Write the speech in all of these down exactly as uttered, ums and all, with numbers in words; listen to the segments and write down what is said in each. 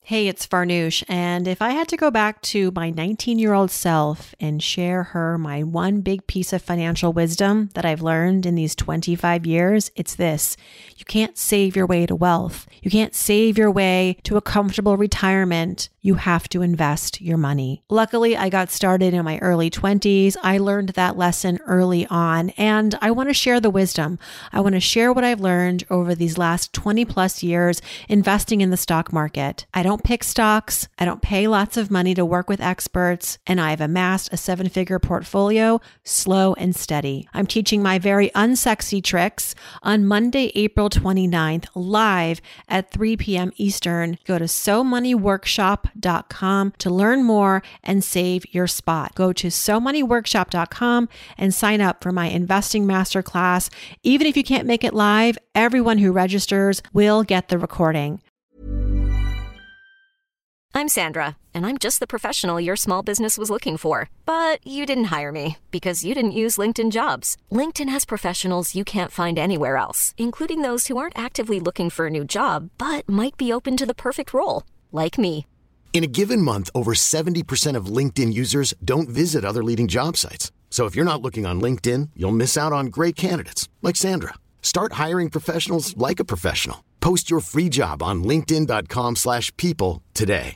Hey, it's Farnoosh, and if I had to go back to my nineteen-year-old self and share her my one big piece of financial wisdom that I've learned in these twenty-five years, it's this. You can't save your way to wealth. You can't save your way to a comfortable retirement. You have to invest your money. Luckily, I got started in my early twenties. I learned that lesson early on, and I want to share the wisdom. I want to share what I've learned over these last twenty plus years investing in the stock market. I don't pick stocks. I don't pay lots of money to work with experts, and I've amassed a seven-figure portfolio slow and steady. I'm teaching my very unsexy tricks on Monday, April twenty-ninth, live at three p.m. Eastern. Go to so money workshop dot com to learn more and save your spot. Go to so money workshop dot com and sign up for my investing masterclass. Even if you can't make it live, everyone who registers will get the recording. I'm Sandra, and I'm just the professional your small business was looking for. But you didn't hire me because you didn't use LinkedIn Jobs. LinkedIn has professionals you can't find anywhere else, including those who aren't actively looking for a new job, but might be open to the perfect role, like me. In a given month, over seventy percent of LinkedIn users don't visit other leading job sites. So if you're not looking on LinkedIn, you'll miss out on great candidates like Sandra. Start hiring professionals like a professional. Post your free job on linkedin dot com slash people today.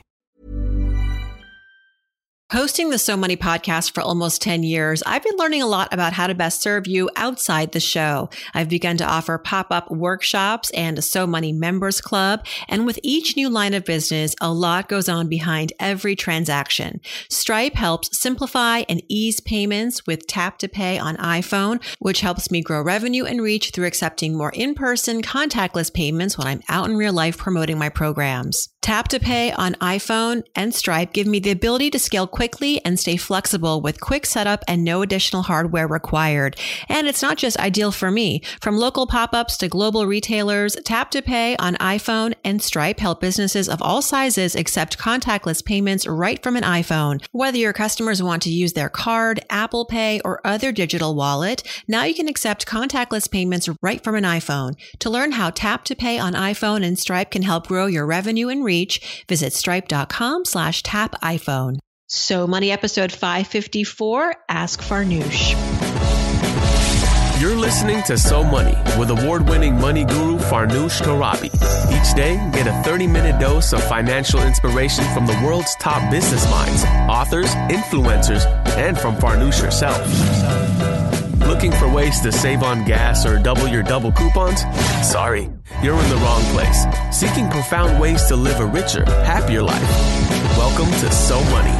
Hosting the So Money podcast for almost ten years, I've been learning a lot about how to best serve you outside the show. I've begun to offer pop-up workshops and a So Money members club. And with each new line of business, a lot goes on behind every transaction. Stripe helps simplify and ease payments with Tap to Pay on iPhone, which helps me grow revenue and reach through accepting more in-person contactless payments when I'm out in real life promoting my programs. Tap to Pay on iPhone and Stripe give me the ability to scale quickly and stay flexible with quick setup and no additional hardware required. And it's not just ideal for me. From local pop-ups to global retailers, Tap to Pay on iPhone and Stripe help businesses of all sizes accept contactless payments right from an iPhone. Whether your customers want to use their card, Apple Pay, or other digital wallet, now you can accept contactless payments right from an iPhone. To learn how Tap to Pay on iPhone and Stripe can help grow your revenue and reach, visit stripe dot com slash tap iPhone. So Money episode five fifty-four, Ask Farnoosh. You're listening to So Money with award-winning money guru Farnoosh Torabi. Each day, get a thirty-minute dose of financial inspiration from the world's top business minds, authors, influencers, and from Farnoosh herself. Looking for ways to save on gas or double your double coupons? Sorry, you're in the wrong place. Seeking profound ways to live a richer, happier life. Welcome to So Money.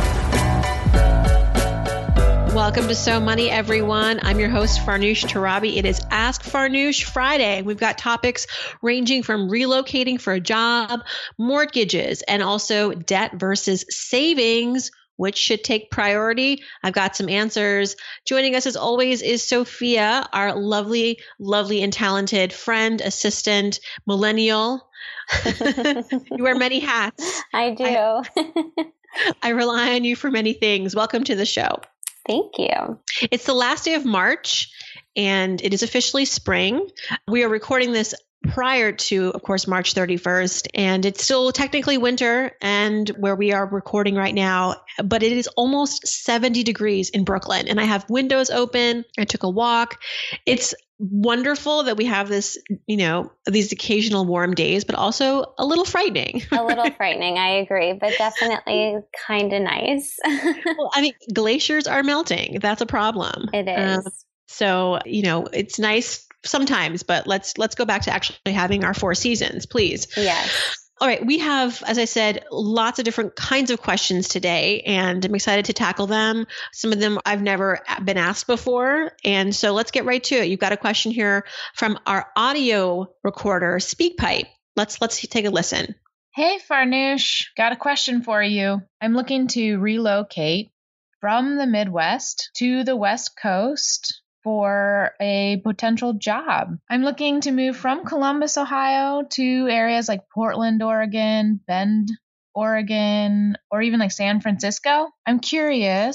Welcome to So Money, everyone. I'm your host, Farnoosh Torabi. It is Ask Farnoosh Friday. We've got topics ranging from relocating for a job, mortgages, and also debt versus savings. Which should take priority? I've got some answers. Joining us as always is Sophia, our lovely, lovely and talented friend, assistant, millennial. You wear many hats. I do. I, I rely on you for many things. Welcome to the show. Thank you. It's the last day of March and it is officially spring. We are recording this prior to, of course, March thirty-first, and it's still technically winter and where we are recording right now, but it is almost seventy degrees in Brooklyn and I have windows open. I took a walk. It's wonderful that we have this, you know, these occasional warm days, but also a little frightening. A little frightening. I agree, but definitely kind of nice. Well, I mean, glaciers are melting. That's a problem. It is. Um, so, you know, it's nice sometimes, but let's let's go back to actually having our four seasons, please. Yes. All right. We have, as I said, lots of different kinds of questions today, and I'm excited to tackle them. Some of them I've never been asked before. And so let's get right to it. You've got a question here from our audio recorder, SpeakPipe. Let's let's take a listen. Hey, Farnoosh. Got a question for you. I'm looking to relocate from the Midwest to the West Coast for a potential job. I'm looking to move from Columbus, Ohio to areas like Portland, Oregon, Bend, Oregon, or even like San Francisco. I'm curious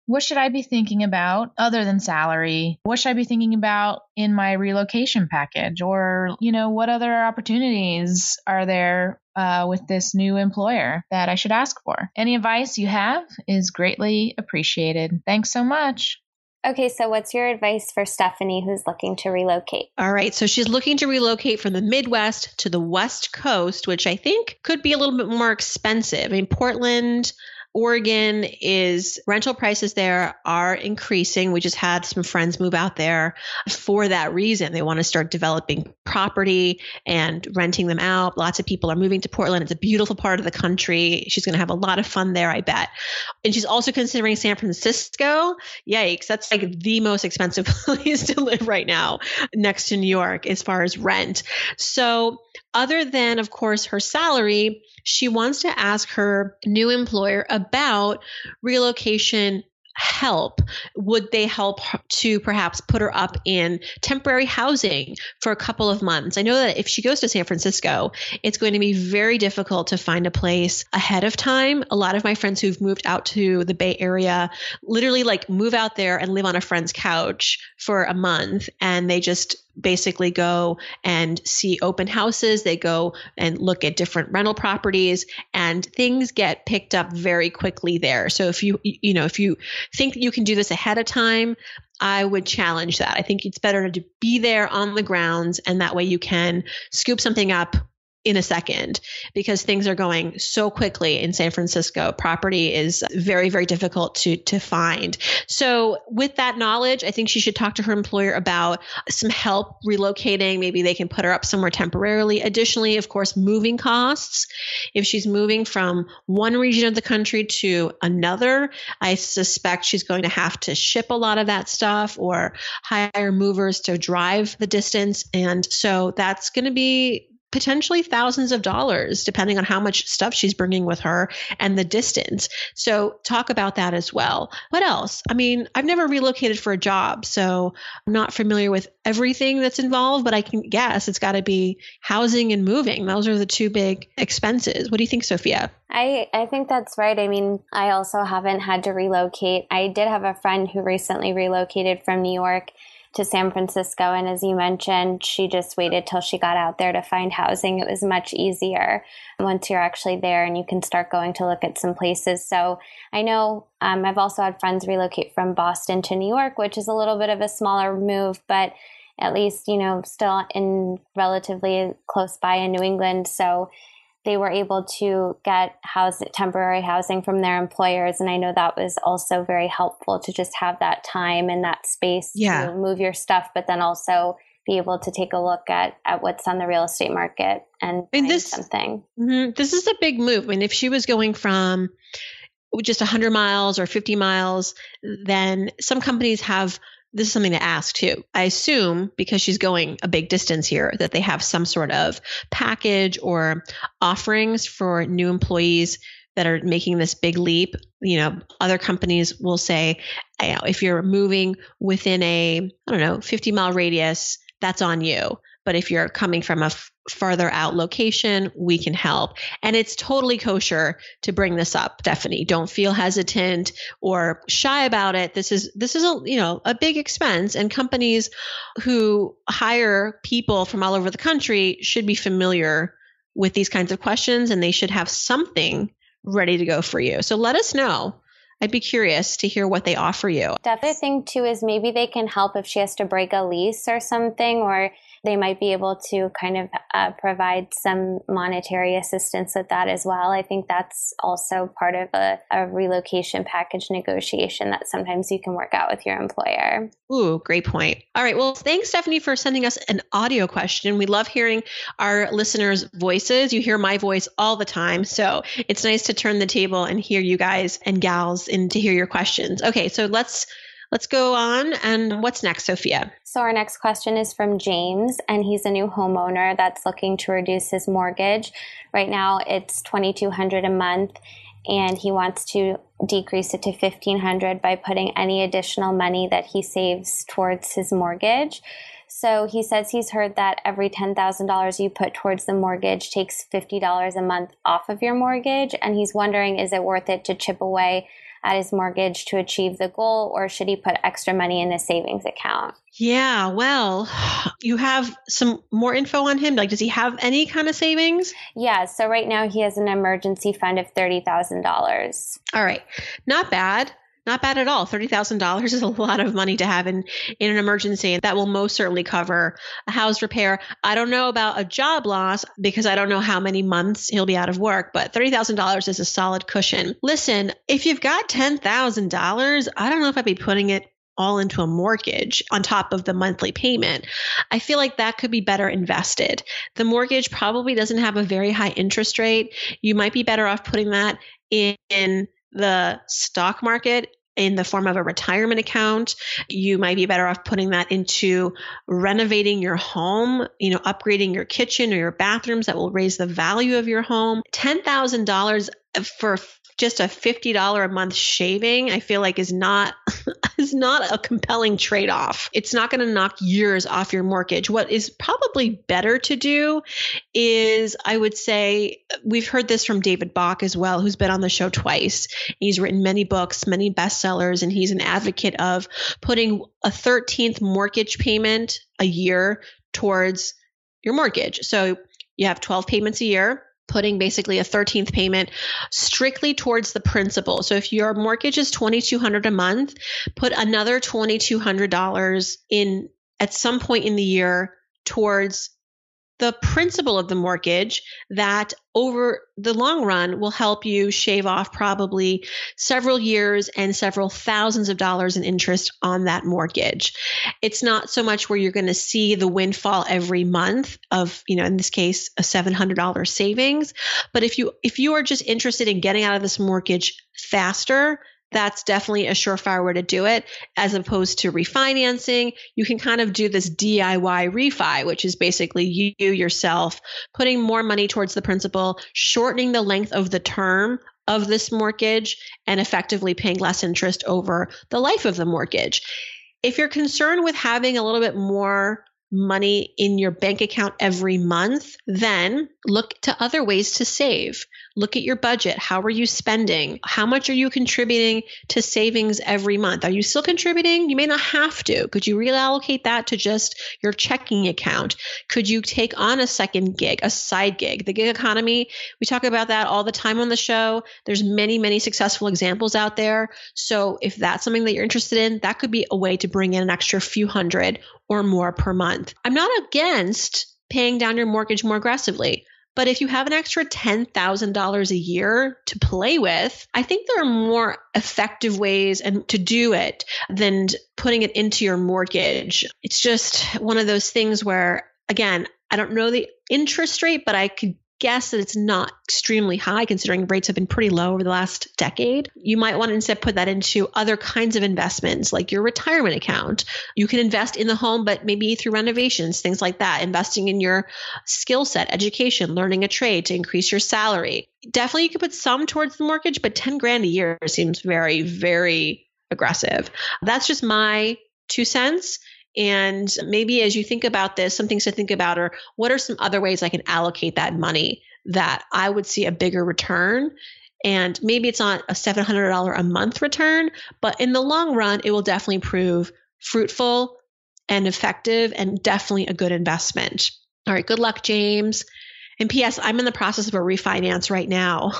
What should I be thinking about other than salary? What should I be thinking about in my relocation package? Or, you know, what other opportunities are there uh, with this new employer that I should ask for? Any advice you have is greatly appreciated. Thanks so much. Okay, so what's your advice for Stephanie who's looking to relocate? All right, so she's looking to relocate from the Midwest to the West Coast, which I think could be a little bit more expensive. I mean, Portland, Oregon is rental prices there are increasing. We just had some friends move out there for that reason. They want to start developing property and renting them out. Lots of people are moving to Portland. It's a beautiful part of the country. She's going to have a lot of fun there, I bet. And she's also considering San Francisco. Yikes. That's like the most expensive place to live right now next to New York as far as rent. So other than, of course, her salary, she wants to ask her new employer about relocation help. Would they help to perhaps put her up in temporary housing for a couple of months? I know that if she goes to San Francisco, it's going to be very difficult to find a place ahead of time. A lot of my friends who've moved out to the Bay Area literally like move out there and live on a friend's couch for a month, and they just basically go and see open houses. They go and look at different rental properties, and things get picked up very quickly there. So if you, you know, if you think that you can do this ahead of time, I would challenge that. I think it's better to be there on the grounds, and that way you can scoop something up in a second, because things are going so quickly in San Francisco. Property is very, very difficult to to find. So with that knowledge, I think she should talk to her employer about some help relocating. Maybe they can put her up somewhere temporarily. Additionally, of course, moving costs. If she's moving from one region of the country to another, I suspect she's going to have to ship a lot of that stuff or hire movers to drive the distance. And so that's going to be potentially thousands of dollars, depending on how much stuff she's bringing with her and the distance. So talk about that as well. What else? I mean, I've never relocated for a job, so I'm not familiar with everything that's involved, but I can guess it's got to be housing and moving. Those are the two big expenses. What do you think, Sophia? I, I think that's right. I mean, I also haven't had to relocate. I did have a friend who recently relocated from New York to San Francisco. And as you mentioned, she just waited till she got out there to find housing. It was much easier once you're actually there and you can start going to look at some places. So I know um, I've also had friends relocate from Boston to New York, which is a little bit of a smaller move, but at least, you know, still in relatively close by in New England. So they were able to get house, temporary housing from their employers. And I know that was also very helpful to just have that time and that space yeah. to move your stuff, but then also be able to take a look at, at what's on the real estate market and I mean, find this, something. Mm-hmm, this is a big move. I mean, if she was going from just one hundred miles or fifty miles, then some companies have this is something to ask too. I assume because she's going a big distance here that they have some sort of package or offerings for new employees that are making this big leap. You know, other companies will say, you know, if you're moving within a, I don't know, fifty mile radius, that's on you. But if you're coming from a f- farther out location, we can help. And it's totally kosher to bring this up, Stephanie. Don't feel hesitant or shy about it. This is this is a you know a big expense, and companies who hire people from all over the country should be familiar with these kinds of questions, and they should have something ready to go for you. So let us know. I'd be curious to hear what they offer you. The other thing too is maybe they can help if she has to break a lease or something, or they might be able to kind of uh, provide some monetary assistance with that as well. I think that's also part of a, a relocation package negotiation that sometimes you can work out with your employer. Ooh, great point. All right. Well, thanks, Stephanie, for sending us an audio question. We love hearing our listeners' voices. You hear my voice all the time. So it's nice to turn the table and hear you guys and gals and to hear your questions. Okay. So let's Let's go on. And what's next, Sophia? So our next question is from James, and he's a new homeowner that's looking to reduce his mortgage. Right now it's twenty-two hundred dollars a month, and he wants to decrease it to fifteen hundred dollars by putting any additional money that he saves towards his mortgage. So he says he's heard that every ten thousand dollars you put towards the mortgage takes fifty dollars a month off of your mortgage. And he's wondering, is it worth it to chip away at his mortgage to achieve the goal, or should he put extra money in the savings account? Yeah, well, you have some more info on him. Like, does he have any kind of savings? Yeah, so right now he has an emergency fund of thirty thousand dollars. All right, not bad. Not bad at all. thirty thousand dollars is a lot of money to have in, in an emergency, and that will most certainly cover a house repair. I don't know about a job loss because I don't know how many months he'll be out of work, but thirty thousand dollars is a solid cushion. Listen, if you've got ten thousand dollars, I don't know if I'd be putting it all into a mortgage on top of the monthly payment. I feel like that could be better invested. The mortgage probably doesn't have a very high interest rate. You might be better off putting that in, in the stock market in the form of a retirement account. You might be better off putting that into renovating your home, you know, upgrading your kitchen or your bathrooms that will raise the value of your home. ten thousand dollars for just a fifty dollars a month shaving, I feel like is not is not a compelling trade-off. It's not going to knock years off your mortgage. What is probably better to do is, I would say, we've heard this from David Bach as well, who's been on the show twice. He's written many books, many bestsellers, and he's an advocate of putting a thirteenth mortgage payment a year towards your mortgage. So you have twelve payments a year, putting basically a thirteenth payment strictly towards the principal. So if your mortgage is twenty-two hundred dollars a month, put another twenty-two hundred dollars in at some point in the year towards the principal of the mortgage that over the long run will help you shave off probably several years and several thousands of dollars in interest on that mortgage. It's not so much where you're going to see the windfall every month of, you know, in this case, a seven hundred dollars savings. But if you if you are just interested in getting out of this mortgage faster, that's definitely a surefire way to do it, as opposed to refinancing. You can kind of do this D I Y refi, which is basically you yourself putting more money towards the principal, shortening the length of the term of this mortgage, and effectively paying less interest over the life of the mortgage. If you're concerned with having a little bit more money in your bank account every month, then look to other ways to save. Look at your budget. How are you spending? How much are you contributing to savings every month? Are you still contributing? You may not have to. Could you reallocate that to just your checking account? Could you take on a second gig, a side gig? The gig economy, we talk about that all the time on the show. There's many, many successful examples out there. So if that's something that you're interested in, that could be a way to bring in an extra few hundred or more per month. I'm not against paying down your mortgage more aggressively. But if you have an extra ten thousand dollars a year to play with, I think there are more effective ways and to do it than putting it into your mortgage. It's just one of those things where, again, I don't know the interest rate, but I could guess that it's not extremely high considering rates have been pretty low over the last decade. You might want to instead put that into other kinds of investments like your retirement account. You can invest in the home, but maybe through renovations, things like that, investing in your skill set, education, learning a trade to increase your salary. Definitely you could put some towards the mortgage, but ten grand a year seems very, very aggressive. That's just my two cents. And maybe as you think about this, some things to think about are what are some other ways I can allocate that money that I would see a bigger return? And maybe it's not a seven hundred dollars a month return, but in the long run, it will definitely prove fruitful and effective and definitely a good investment. All right. Good luck, James. And P S, I'm in the process of a refinance right now.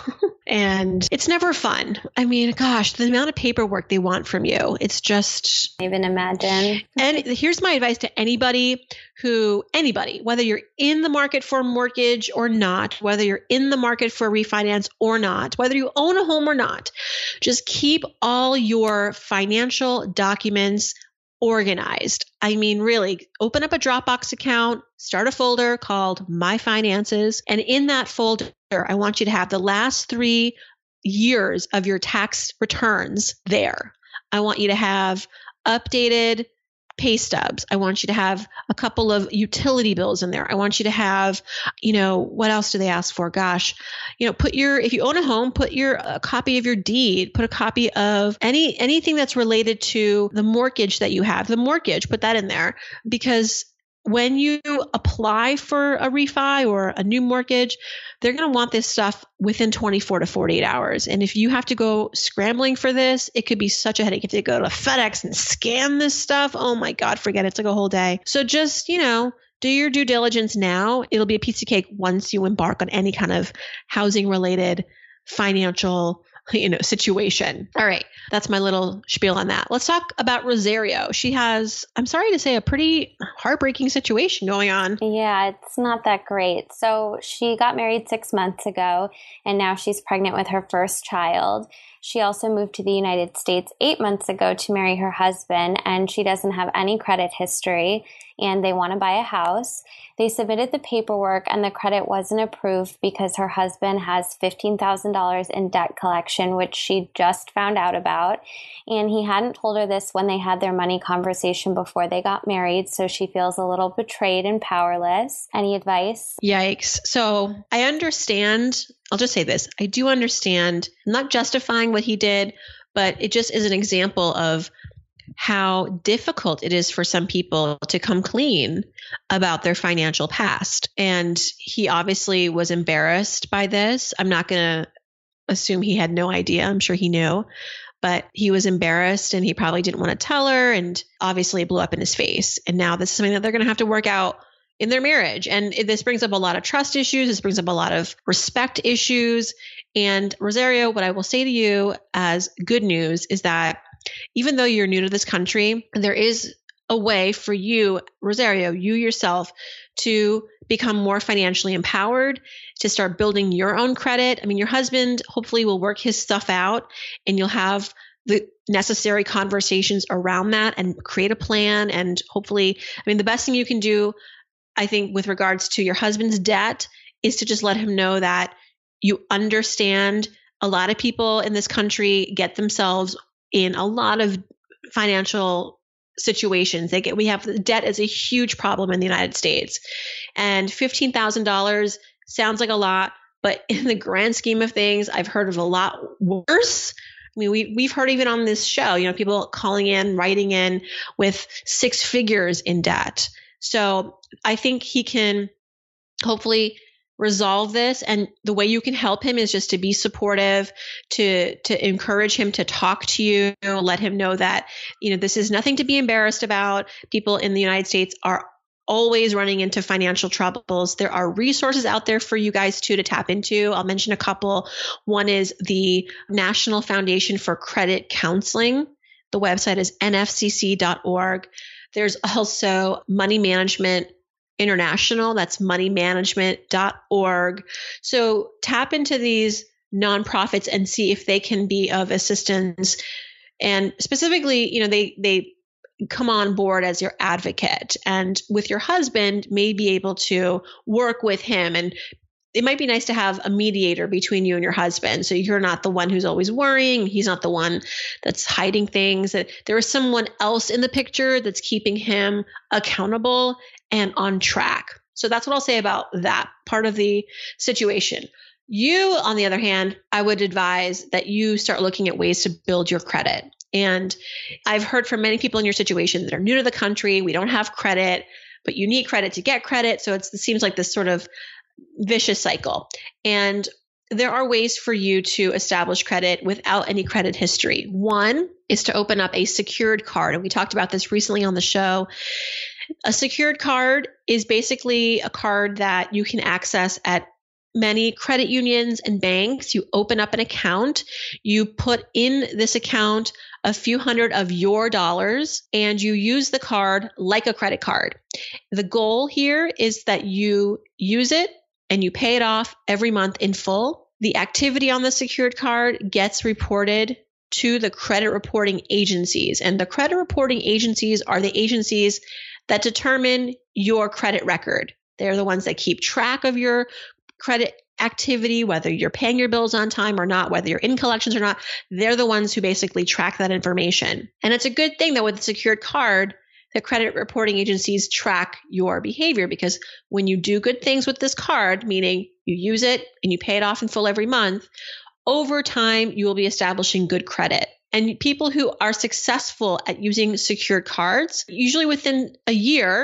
And it's never fun. I mean, gosh, the amount of paperwork they want from you, it's just... Even imagine. And here's my advice to anybody who, anybody, whether you're in the market for a mortgage or not, whether you're in the market for a refinance or not, whether you own a home or not, just keep all your financial documents organized. I mean, really, open up a Dropbox account, start a folder called My Finances. And in that folder, I want you to have the last three years of your tax returns there. I want you to have updated pay stubs. I want you to have a couple of utility bills in there. I want you to have, you know, what else do they ask for? Gosh, you know, put your, if you own a home, put your a copy of your deed, put a copy of any, anything that's related to the mortgage that you have, the mortgage, put that in there because when you apply for a refi or a new mortgage, they're going to want this stuff within twenty-four to forty-eight hours. And if you have to go scrambling for this, it could be such a headache. If you go to FedEx and scan this stuff, oh my God, forget it. It's like a whole day. So just, you know, do your due diligence now. It'll be a piece of cake once you embark on any kind of housing related financial you know, situation. All right. That's my little spiel on that. Let's talk about Rosario. She has, I'm sorry to say, a pretty heartbreaking situation going on. Yeah, it's not that great. So she got married six months ago, and now she's pregnant with her first child. She also moved to the United States eight months ago to marry her husband, and she doesn't have any credit history, and they want to buy a house. They submitted the paperwork, and the credit wasn't approved because her husband has fifteen thousand dollars in debt collection, which she just found out about. And he hadn't told her this when they had their money conversation before they got married, so she feels a little betrayed and powerless. Any advice? Yikes. So I understand. I'll just say this. I do understand. I'm not justifying what he did, but it just is an example of how difficult it is for some people to come clean about their financial past. And he obviously was embarrassed by this. I'm not going to assume he had no idea. I'm sure he knew, but he was embarrassed and he probably didn't want to tell her. And obviously it blew up in his face. And now this is something that they're going to have to work out in their marriage. And this brings up a lot of trust issues. This brings up a lot of respect issues. And Rosario, what I will say to you as good news is that even though you're new to this country, there is a way for you, Rosario, you yourself, to become more financially empowered, to start building your own credit. I mean, your husband hopefully will work his stuff out and you'll have the necessary conversations around that and create a plan. And hopefully, I mean, the best thing you can do, I think, with regards to your husband's debt is to just let him know that you understand a lot of people in this country get themselves in a lot of financial situations. They get, we have debt is a huge problem in the United States, and fifteen thousand dollars sounds like a lot, but in the grand scheme of things, I've heard of a lot worse. I mean, we, we've heard even on this show, you know, people calling in, writing in with six figures in debt. So I think he can hopefully resolve this. And the way you can help him is just to be supportive, to, to encourage him to talk to you, let him know that, you know, this is nothing to be embarrassed about. People in the United States are always running into financial troubles. There are resources out there for you guys too to tap into. I'll mention a couple. One is the National Foundation for Credit Counseling. The website is N F C C dot org. There's also Money Management International. That's money management dot org. So tap into these nonprofits and see if they can be of assistance. And specifically, you know, they, they come on board as your advocate, and with your husband may be able to work with him. And it might be nice to have a mediator between you and your husband. So you're not the one who's always worrying. He's not the one that's hiding things. That there is someone else in the picture that's keeping him accountable and on track. So that's what I'll say about that part of the situation. You, on the other hand, I would advise that you start looking at ways to build your credit. And I've heard from many people in your situation that are new to the country. We don't have credit, but you need credit to get credit. So it's, it seems like this sort of vicious cycle. And there are ways for you to establish credit without any credit history. One is to open up a secured card. And we talked about this recently on the show. A secured card is basically a card that you can access at many credit unions and banks. You open up an account, you put in this account a few hundred of your dollars, and you use the card like a credit card. The goal here is that you use it and you pay it off every month in full. The activity on the secured card gets reported to the credit reporting agencies. And the credit reporting agencies are the agencies that determine your credit record. They're the ones that keep track of your credit activity, whether you're paying your bills on time or not, whether you're in collections or not. They're the ones who basically track that information. And it's a good thing that with a secured card, the credit reporting agencies track your behavior, because when you do good things with this card, meaning you use it and you pay it off in full every month, over time, you will be establishing good credit. And people who are successful at using secured cards, usually within a year,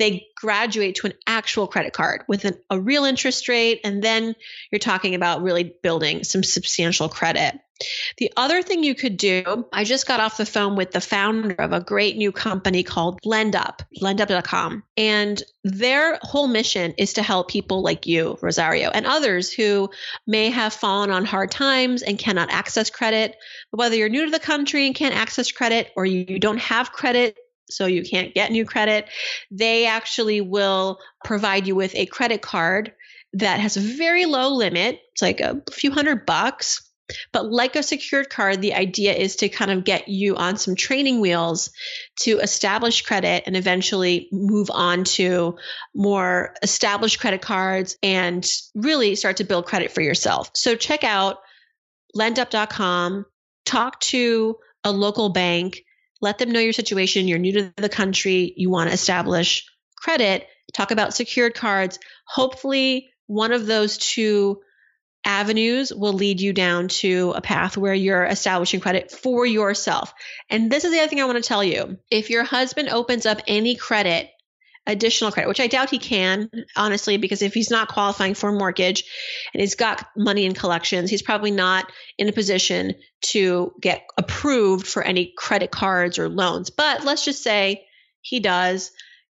they graduate to an actual credit card with an, a real interest rate. And then you're talking about really building some substantial credit. The other thing you could do, I just got off the phone with the founder of a great new company called LendUp, lendup dot com. And their whole mission is to help people like you, Rosario, and others who may have fallen on hard times and cannot access credit. But whether you're new to the country and can't access credit, or you don't have credit, so you can't get new credit, they actually will provide you with a credit card that has a very low limit. It's like a few hundred bucks. But like a secured card, the idea is to kind of get you on some training wheels to establish credit and eventually move on to more established credit cards and really start to build credit for yourself. So check out lendup dot com, talk to a local bank, let them know your situation. You're new to the country. You want to establish credit, talk about secured cards. Hopefully one of those two avenues will lead you down to a path where you're establishing credit for yourself. And this is the other thing I want to tell you. If your husband opens up any credit, additional credit, which I doubt he can, honestly, because if he's not qualifying for a mortgage and he's got money in collections, he's probably not in a position to get approved for any credit cards or loans. But let's just say he does.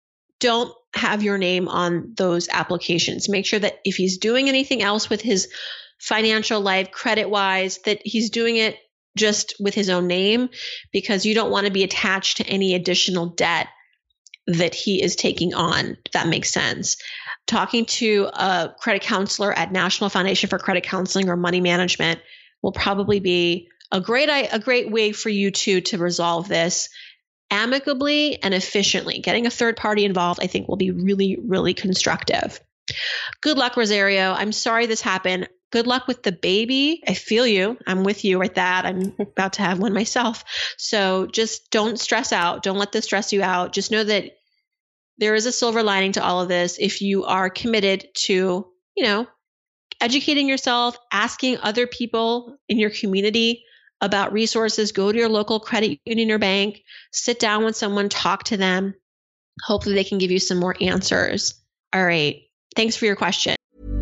Don't have your name on those applications. Make sure that if he's doing anything else with his financial life, credit-wise, that he's doing it just with his own name, because you don't want to be attached to any additional debt that he is taking on, if that makes sense. Talking to a credit counselor at National Foundation for Credit Counseling or Money Management will probably be a great a great way for you to to resolve this amicably and efficiently. Getting a third party involved, I think, will be really, really constructive. Good luck, Rosario. I'm sorry this happened. Good luck with the baby. I feel you. I'm with you at that. I'm about to have one myself. So just don't stress out. Don't let this stress you out. Just know that there is a silver lining to all of this. If you are committed to, you know, educating yourself, asking other people in your community about resources, go to your local credit union or bank, sit down with someone, talk to them. Hopefully they can give you some more answers. All right. Thanks for your question.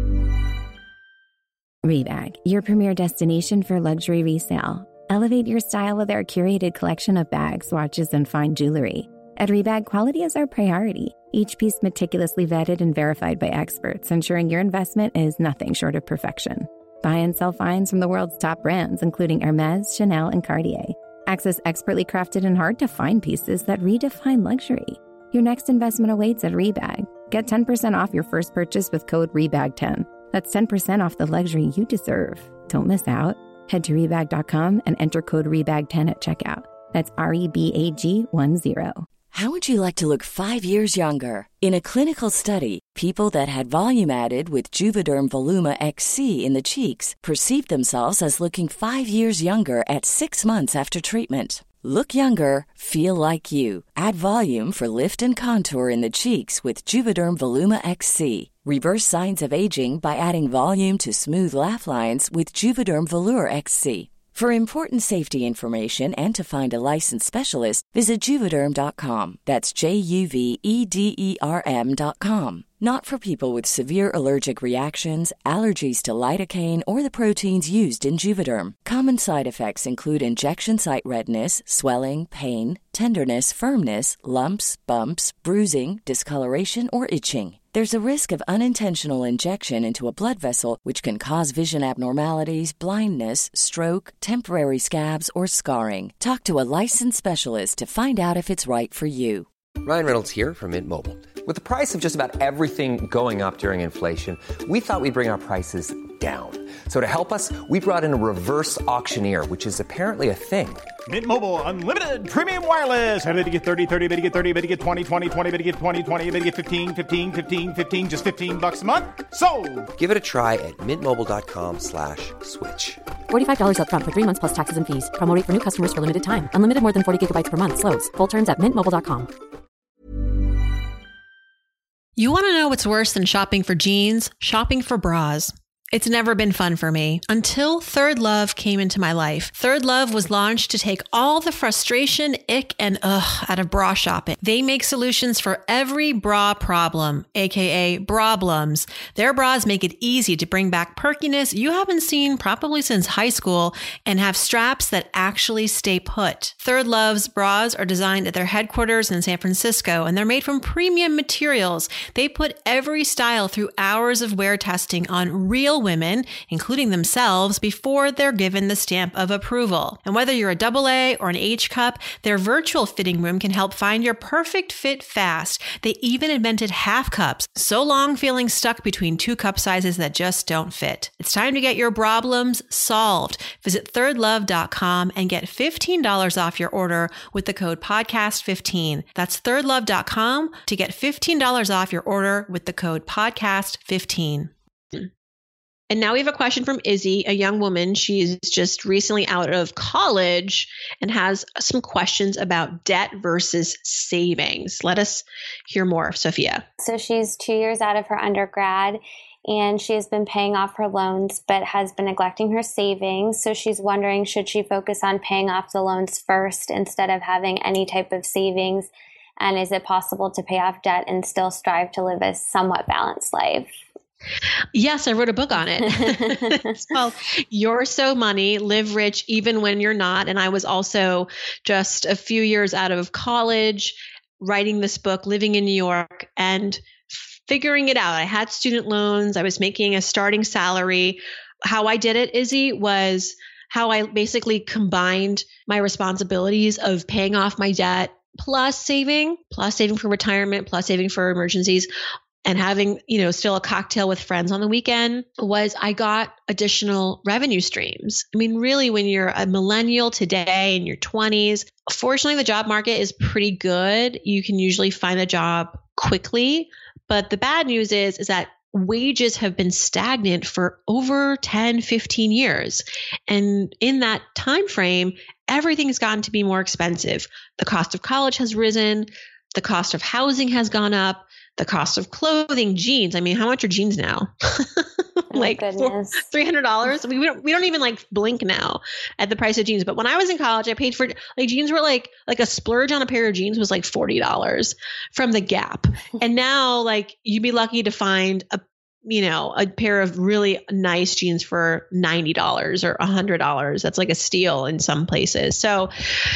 Rebag, your premier destination for luxury resale. Elevate your style with our curated collection of bags, watches, and fine jewelry. At Rebag, quality is our priority. Each piece meticulously vetted and verified by experts, ensuring your investment is nothing short of perfection. Buy and sell finds from the world's top brands, including Hermes, Chanel, and Cartier. Access expertly crafted and hard-to-find pieces that redefine luxury. Your next investment awaits at Rebag. Get ten percent off your first purchase with code rebag ten. That's ten percent off the luxury you deserve. Don't miss out. Head to rebag dot com and enter code rebag ten at checkout. That's R E B A G one zero. How would you like to look five years younger? In a clinical study, people that had volume added with Juvederm Voluma X C in the cheeks perceived themselves as looking five years younger at six months after treatment. Look younger, feel like you. Add volume for lift and contour in the cheeks with Juvederm Voluma X C. Reverse signs of aging by adding volume to smooth laugh lines with Juvederm Volure X C. For important safety information and to find a licensed specialist, visit Juvederm dot com. That's J U V E D E R M dot com. Not for people with severe allergic reactions, allergies to lidocaine, or the proteins used in Juvederm. Common side effects include injection site redness, swelling, pain, tenderness, firmness, lumps, bumps, bruising, discoloration, or itching. There's a risk of unintentional injection into a blood vessel, which can cause vision abnormalities, blindness, stroke, temporary scabs, or scarring. Talk to a licensed specialist to find out if it's right for you. Ryan Reynolds here from Mint Mobile. With the price of just about everything going up during inflation, we thought we'd bring our prices down. So to help us, we brought in a reverse auctioneer, which is apparently a thing. Mint Mobile Unlimited Premium Wireless. How to get thirty, thirty, how to get thirty, how to get twenty, twenty, twenty, how to get twenty, twenty, how to get fifteen, fifteen, fifteen, fifteen, just fifteen bucks a month? Sold! Give it a try at mintmobile.com slash switch. forty-five dollars up front for three months plus taxes and fees. Promo rate for new customers for limited time. Unlimited more than forty gigabytes per month. Slows full terms at mint mobile dot com. You want to know what's worse than shopping for jeans? Shopping for bras. It's never been fun for me until Third Love came into my life. Third Love was launched to take all the frustration, ick, and ugh out of bra shopping. They make solutions for every bra problem, aka brablems. Their bras make it easy to bring back perkiness you haven't seen probably since high school and have straps that actually stay put. Third Love's bras are designed at their headquarters in San Francisco, and they're made from premium materials. They put every style through hours of wear testing on real women, including themselves, before they're given the stamp of approval. And whether you're a double A or an H cup, their virtual fitting room can help find your perfect fit fast. They even invented half cups, so long feeling stuck between two cup sizes that just don't fit. It's time to get your problems solved. Visit third love dot com and get fifteen dollars off your order with the code podcast fifteen. That's third love dot com to get fifteen dollars off your order with the code podcast fifteen. And now we have a question from Izzy, a young woman. She's just recently out of college and has some questions about debt versus savings. Let us hear more, Sophia. So she's two years out of her undergrad, and she has been paying off her loans, but has been neglecting her savings. So she's wondering, should she focus on paying off the loans first instead of having any type of savings? And is it possible to pay off debt and still strive to live a somewhat balanced life? Yes, I wrote a book on it. It's called You're So Money, Live Rich Even When You're Not. And I was also just a few years out of college writing this book, living in New York and figuring it out. I had student loans. I was making a starting salary. How I did it, Izzy, was how I basically combined my responsibilities of paying off my debt plus saving, plus saving for retirement, plus saving for emergencies, and having, you know, still a cocktail with friends on the weekend. Was I got additional revenue streams. I mean, really, when you're a millennial today in your twenties, fortunately, the job market is pretty good. You can usually find a job quickly. But the bad news is, is that wages have been stagnant for over ten, fifteen years. And in that time frame, everything has gotten to be more expensive. The cost of college has risen. The cost of housing has gone up. The cost of clothing, jeans. I mean, how much are jeans now? Like three hundred dollars. I mean, we don't, we don't even like blink now at the price of jeans. But when I was in college, I paid for like jeans were like, like a splurge on a pair of jeans was like forty dollars from the Gap. And now like you'd be lucky to find a, you know, a pair of really nice jeans for ninety dollars or a hundred dollars. That's like a steal in some places. So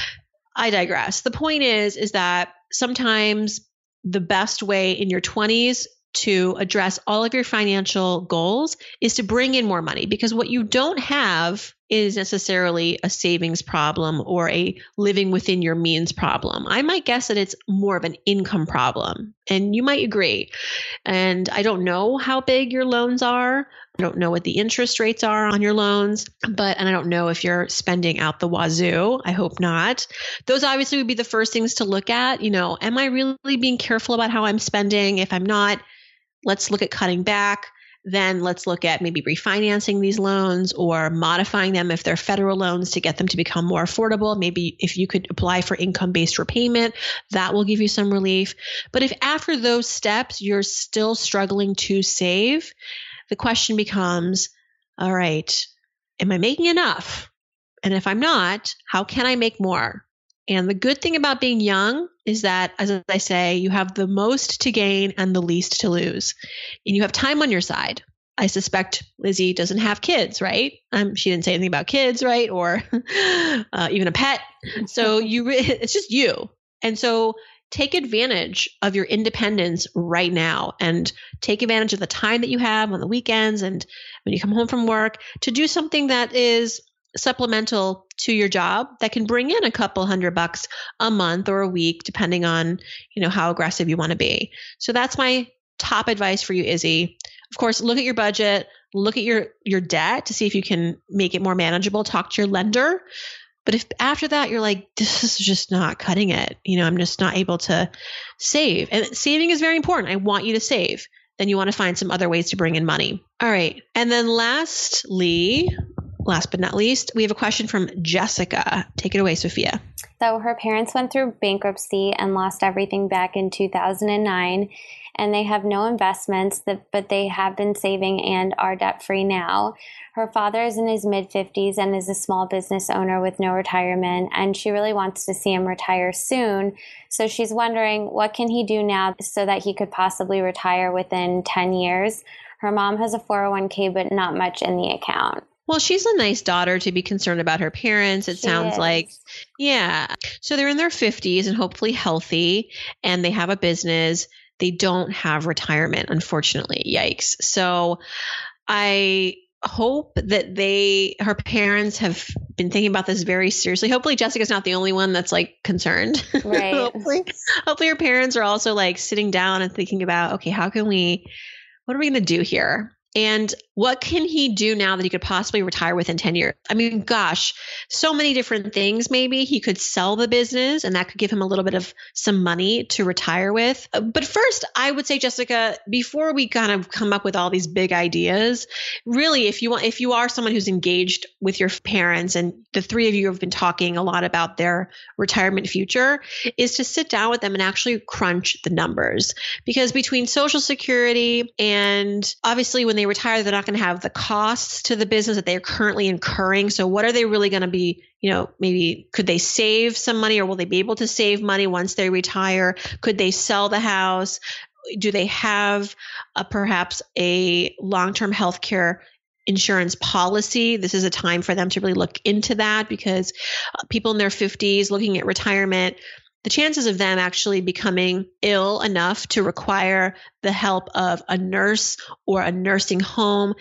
I digress. The point is, is that sometimes the best way in your twenties to address all of your financial goals is to bring in more money, because what you don't have is necessarily a savings problem or a living within your means problem. I might guess that it's more of an income problem, and you might agree. And I don't know how big your loans are. I don't know what the interest rates are on your loans, but, and I don't know if you're spending out the wazoo. I hope not. Those obviously would be the first things to look at. You know, am I really being careful about how I'm spending? If I'm not, let's look at cutting back. Then let's look at maybe refinancing these loans or modifying them if they're federal loans to get them to become more affordable. Maybe if you could apply for income-based repayment, that will give you some relief. But if after those steps, you're still struggling to save, the question becomes, all right, am I making enough? And if I'm not, how can I make more? And the good thing about being young is that, as I say, you have the most to gain and the least to lose. And you have time on your side. I suspect Lizzie doesn't have kids, right? Um, she didn't say anything about kids, right? Or uh, even a pet. So you, re- it's just you. And so take advantage of your independence right now, and take advantage of the time that you have on the weekends and when you come home from work to do something that is supplemental to your job that can bring in a couple hundred bucks a month or a week, depending on, you know, how aggressive you want to be. So that's my top advice for you, Izzy. Of course, look at your budget, look at your, your debt to see if you can make it more manageable, talk to your lender. But if after that, you're like, this is just not cutting it, you know, I'm just not able to save. And saving is very important. I want you to save. Then you want to find some other ways to bring in money. All right. And then lastly, last but not least, we have a question from Jessica. Take it away, Sophia. So her parents went through bankruptcy and lost everything back in two thousand nine. and they have no investments, that, but they have been saving and are debt-free now. Her father is in his mid-fifties and is a small business owner with no retirement, and she really wants to see him retire soon. So she's wondering, what can he do now so that he could possibly retire within ten years? Her mom has a four oh one k, but not much in the account. Well, she's a nice daughter to be concerned about her parents. It She sounds is. like, yeah. So they're in their fifties and hopefully healthy, and they have a business. They don't have retirement, unfortunately. Yikes. So I hope that they, her parents have been thinking about this very seriously. Hopefully Jessica's not the only one that's like concerned. Right. hopefully, hopefully her parents are also like sitting down and thinking about, okay, how can we, what are we going to do here? And what can he do now that he could possibly retire within ten years? I mean, gosh, so many different things. Maybe he could sell the business and that could give him a little bit of some money to retire with. But first, I would say, Jessica, before we kind of come up with all these big ideas, really, if you want, if you are someone who's engaged with your parents and the three of you have been talking a lot about their retirement future, is to sit down with them and actually crunch the numbers. Because between Social Security and obviously when they retire, they're not going to have the costs to the business that they are currently incurring. So what are they really going to be, you know, maybe could they save some money, or will they be able to save money once they retire? Could they sell the house? Do they have a, perhaps a long-term health care insurance policy? This is a time for them to really look into that, because people in their fifties looking at retirement, the chances of them actually becoming ill enough to require the help of a nurse or a nursing home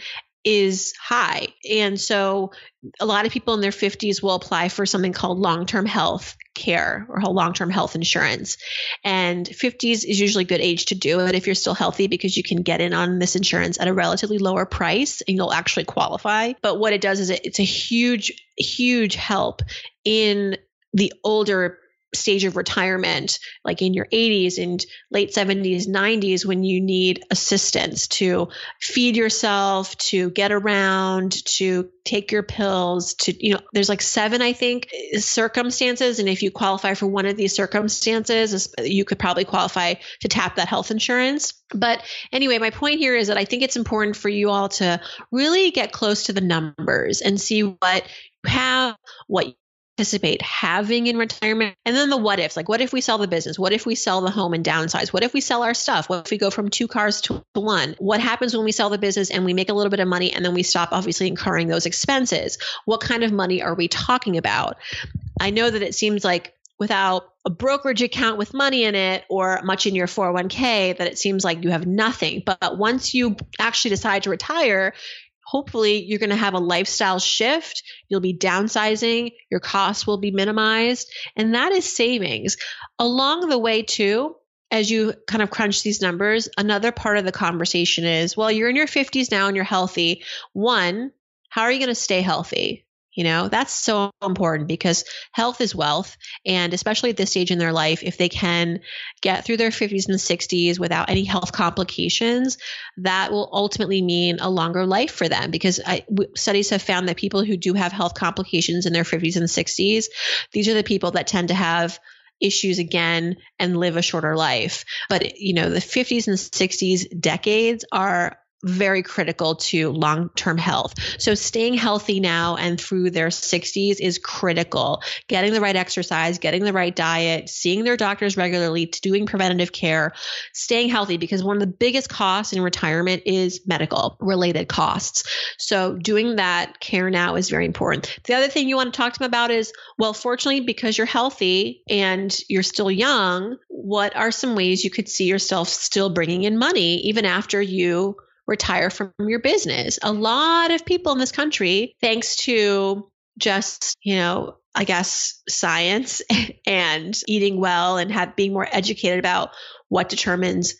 is high. And so a lot of people in their fifties will apply for something called long-term health care or long-term health insurance. And fifties is usually a good age to do it if you're still healthy, because you can get in on this insurance at a relatively lower price and you'll actually qualify. But what it does is it, it's a huge, huge help in the older stage of retirement, like in your eighties and late seventies, nineties, when you need assistance to feed yourself, to get around, to take your pills, to, you know, there's like seven, I think, circumstances. And if you qualify for one of these circumstances, you could probably qualify to tap that health insurance. But anyway, my point here is that I think it's important for you all to really get close to the numbers and see what you have, what you anticipate having in retirement, and then the what ifs, like what if we sell the business? What if we sell the home and downsize? What if we sell our stuff? What if we go from two cars to one? What happens when we sell the business and we make a little bit of money and then we stop obviously incurring those expenses? What kind of money are we talking about? I know that it seems like without a brokerage account with money in it or much in your four oh one k, that it seems like you have nothing. But once you actually decide to retire, hopefully you're going to have a lifestyle shift. You'll be downsizing. Your costs will be minimized. And that is savings. Along the way too, as you kind of crunch these numbers, another part of the conversation is, well, you're in your fifties now and you're healthy. One, how are you going to stay healthy? You know, that's so important, because health is wealth. And especially at this stage in their life, if they can get through their fifties and sixties without any health complications, that will ultimately mean a longer life for them. Because I, w- studies have found that people who do have health complications in their fifties and sixties, these are the people that tend to have issues again and live a shorter life. But, you know, the fifties and sixties decades are very critical to long-term health. So staying healthy now and through their sixties is critical. Getting the right exercise, getting the right diet, seeing their doctors regularly, doing preventative care, staying healthy, because one of the biggest costs in retirement is medical related costs. So doing that care now is very important. The other thing you want to talk to them about is, well, fortunately, because you're healthy and you're still young, what are some ways you could see yourself still bringing in money even after you retire from your business? A lot of people in this country, thanks to just, you know, I guess science and eating well and have being more educated about what determines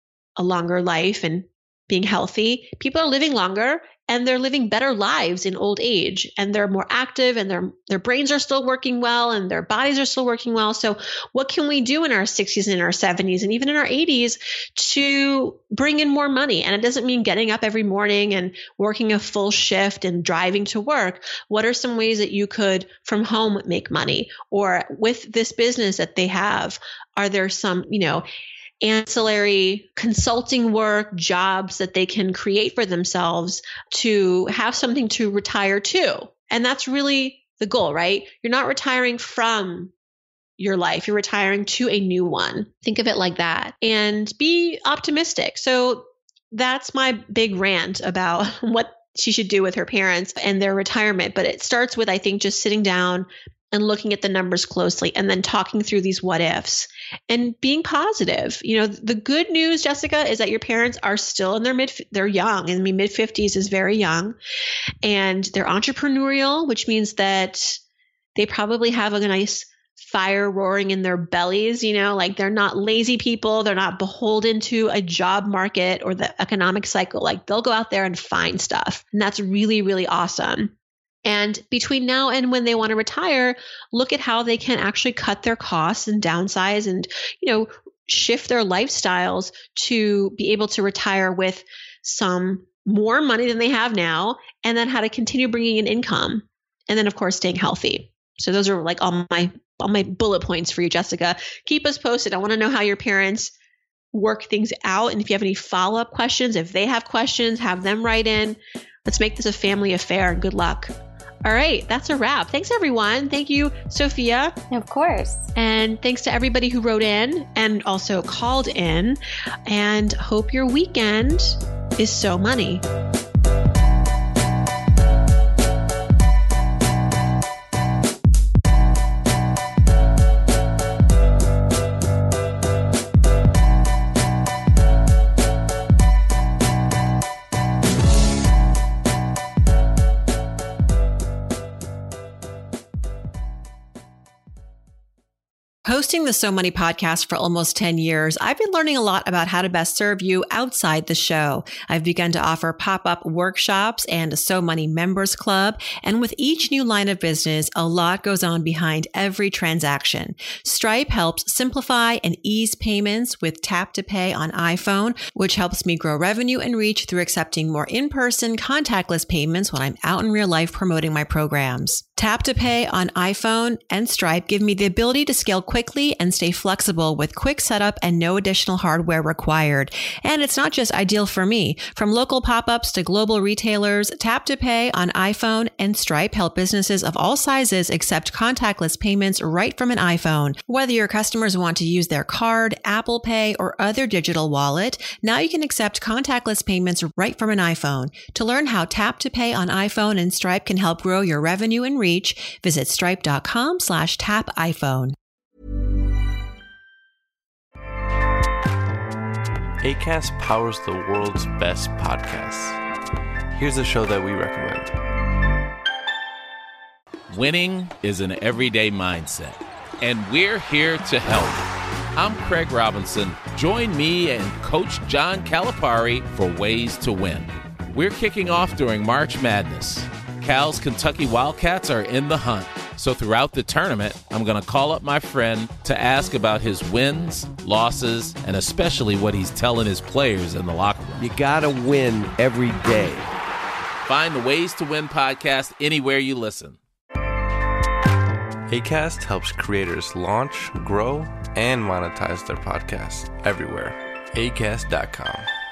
a longer life and being healthy, people are living longer and they're living better lives in old age, and they're more active, and their their brains are still working well, and their bodies are still working well. So what can we do in our sixties and in our seventies and even in our eighties to bring in more money? And it doesn't mean getting up every morning and working a full shift and driving to work. What are some ways that you could from home make money? Or with this business that they have, are there some, you know, ancillary consulting work, jobs that they can create for themselves to have something to retire to. And that's really the goal, right? You're not retiring from your life. You're retiring to a new one. Think of it like that and be optimistic. So that's my big rant about what she should do with her parents and their retirement. But it starts with, I think, just sitting down and looking at the numbers closely and then talking through these what ifs and being positive. You know, the good news, Jessica, is that your parents are still in their mid, they're young. I mean, mid fifties is very young, and they're entrepreneurial, which means that they probably have a nice fire roaring in their bellies, you know, like they're not lazy people. They're not beholden to a job market or the economic cycle. Like they'll go out there and find stuff. And that's really, really awesome. And between now and when they want to retire, look at how they can actually cut their costs and downsize and, you know, shift their lifestyles to be able to retire with some more money than they have now, and then how to continue bringing in income. And then, of course, staying healthy. So those are like all my all my bullet points for you, Jessica. Keep us posted. I want to know how your parents work things out. And if you have any follow-up questions, if they have questions, have them write in. Let's make this a family affair. Good luck. All right. That's a wrap. Thanks, everyone. Thank you, Sophia. Of course. And thanks to everybody who wrote in and also called in. And hope your weekend is so money. Hosting the So Money podcast for almost ten years, I've been learning a lot about how to best serve you outside the show. I've begun to offer pop-up workshops and a So Money members club. And with each new line of business, a lot goes on behind every transaction. Stripe helps simplify and ease payments with Tap to Pay on iPhone, which helps me grow revenue and reach through accepting more in-person contactless payments when I'm out in real life promoting my programs. Tap to Pay on iPhone and Stripe give me the ability to scale quickly and stay flexible with quick setup and no additional hardware required. And it's not just ideal for me. From local pop-ups to global retailers, Tap to Pay on iPhone and Stripe help businesses of all sizes accept contactless payments right from an iPhone. Whether your customers want to use their card, Apple Pay, or other digital wallet, now you can accept contactless payments right from an iPhone. To learn how Tap to Pay on iPhone and Stripe can help grow your revenue and reach, visit stripe.com slash tap iPhone. Acast powers the world's best podcasts. Here's a show that we recommend. Winning is an everyday mindset, and we're here to help. I'm Craig Robinson. Join me and Coach John Calipari for Ways to Win. We're kicking off during March Madness. Cal's Kentucky Wildcats are in the hunt. So throughout the tournament, I'm going to call up my friend to ask about his wins, losses, and especially what he's telling his players in the locker room. You got to win every day. Find the Ways to Win podcast anywhere you listen. Acast helps creators launch, grow, and monetize their podcasts everywhere. Acast dot com.